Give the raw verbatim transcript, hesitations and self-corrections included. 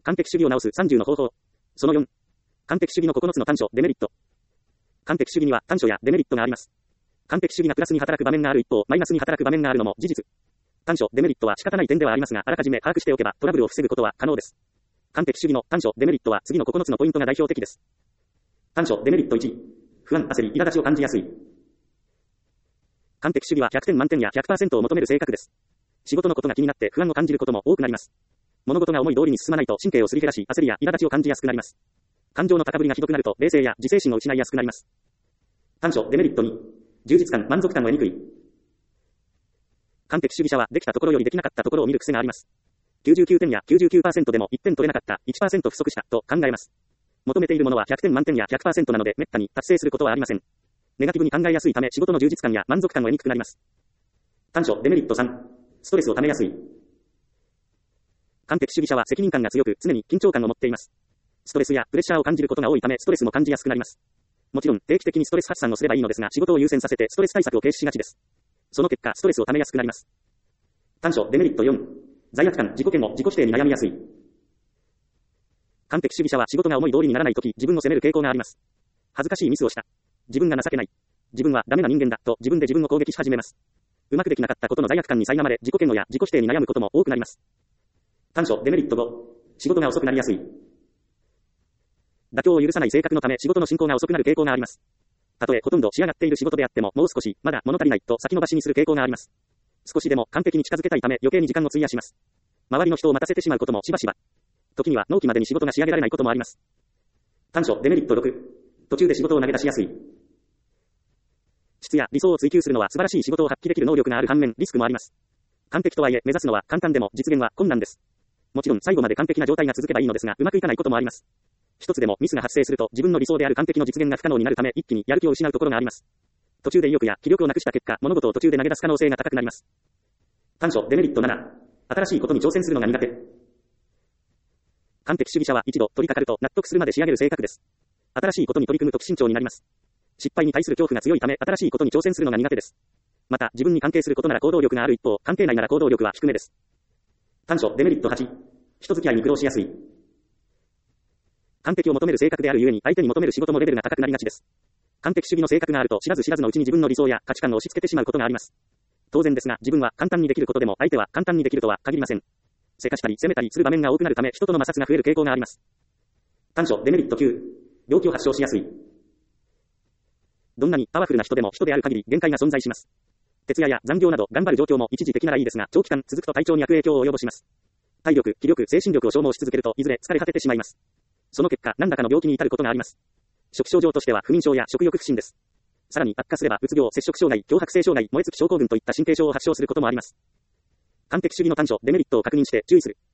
完璧主義を直すさんじゅうの方法。そのよん。完璧主義のここのつの短所、デメリット。完璧主義には短所やデメリットがあります。完璧主義がプラスに働く場面がある一方、マイナスに働く場面があるのも事実。短所、デメリットは仕方ない点ではありますが、あらかじめ把握しておけばトラブルを防ぐことは可能です。完璧主義の短所、デメリットは次のここのつのポイントが代表的です。短所、デメリットいち。不安、焦り、苛立ちを感じやすい。完璧主義はひゃくてん満点や ひゃくパーセント を求める性格です。仕事のことが気になって不安を感じることも多くなります。物事が思い通りに進まないと神経をすり減らし、焦りや苛立ちを感じやすくなります。感情の高ぶりがひどくなると冷静や自制心を失いやすくなります。短所、デメリットに。充実感、満足感を得にくい。完璧主義者はできたところよりできなかったところを見る癖があります。きゅうじゅうきゅうてんや きゅうじゅうきゅうパーセント でもいってん取れなかった、いちパーセント 不足したと考えます。求めているものはひゃくてん満点や ひゃくパーセント なので滅多に達成することはありません。ネガティブに考えやすいため仕事の充実感や満足感を得にくくなります。短所、デメリットさん。ストレスを溜めやすい。完璧主義者は責任感が強く常に緊張感を持っています。ストレスやプレッシャーを感じることが多いためストレスも感じやすくなります。もちろん定期的にストレス発散をすればいいのですが仕事を優先させてストレス対策を軽視しがちです。その結果ストレスを溜めやすくなります。短所、デメリットよん。罪悪感、自己嫌悪、自己否定に悩みやすい。完璧主義者は仕事が思い通りにならないとき自分を責める傾向があります。恥ずかしいミスをした。自分が情けない。自分はダメな人間だと自分で自分を攻撃し始めます。うまくできなかったことの罪悪感に苛まれ自己嫌悪や自己否定に悩むことも多くなります。短所、デメリットご。仕事が遅くなりやすい。妥協を許さない性格のため仕事の進行が遅くなる傾向があります。たとえほとんど仕上がっている仕事であってももう少しまだ物足りないと先延ばしにする傾向があります。少しでも完璧に近づけたいため余計に時間を費やします。周りの人を待たせてしまうこともしばしば。時には納期までに仕事が仕上げられないこともあります。短所、デメリットろく。途中で仕事を投げ出しやすい。質や理想を追求するのは素晴らしい仕事を発揮できる能力がある反面リスクもあります。完璧とはいえ目指すのは簡単でも実現は困難です。もちろん最後まで完璧な状態が続けばいいのですがうまくいかないこともあります。一つでもミスが発生すると自分の理想である完璧の実現が不可能になるため一気にやる気を失うところがあります。途中で意欲や気力をなくした結果物事を途中で投げ出す可能性が高くなります。短所、デメリットなな。新しいことに挑戦するのが苦手。完璧主義者は一度取り掛かると納得するまで仕上げる性格です。新しいことに取り組むと慎重になります。失敗に対する恐怖が強いため新しいことに挑戦するのが苦手です。また自分に関係することなら行動力がある一方、関係ないなら行動力は低めです。短所、デメリットはち。人付き合いに苦労しやすい。完璧を求める性格であるゆえに相手に求める仕事もレベルが高くなりがちです。完璧主義の性格があると知らず知らずのうちに自分の理想や価値観を押し付けてしまうことがあります。当然ですが自分は簡単にできることでも相手は簡単にできるとは限りません。せかしたり責めたりする場面が多くなるため人との摩擦が増える傾向があります。短所、デメリットきゅう。病気を発症しやすい。どんなにパワフルな人でも人である限り限界が存在します。徹夜や残業など頑張る状況も一時的ならいいですが長期間続くと体調に悪影響を及ぼします。体力、気力、精神力を消耗し続けるといずれ疲れ果ててしまいます。その結果何らかの病気に至ることがあります。初期症状としては不眠症や食欲不振です。さらに悪化すればうつ病、摂食障害、強迫性障害、燃え尽き症候群といった神経症を発症することもあります。完璧主義の短所、デメリットを確認して注意する。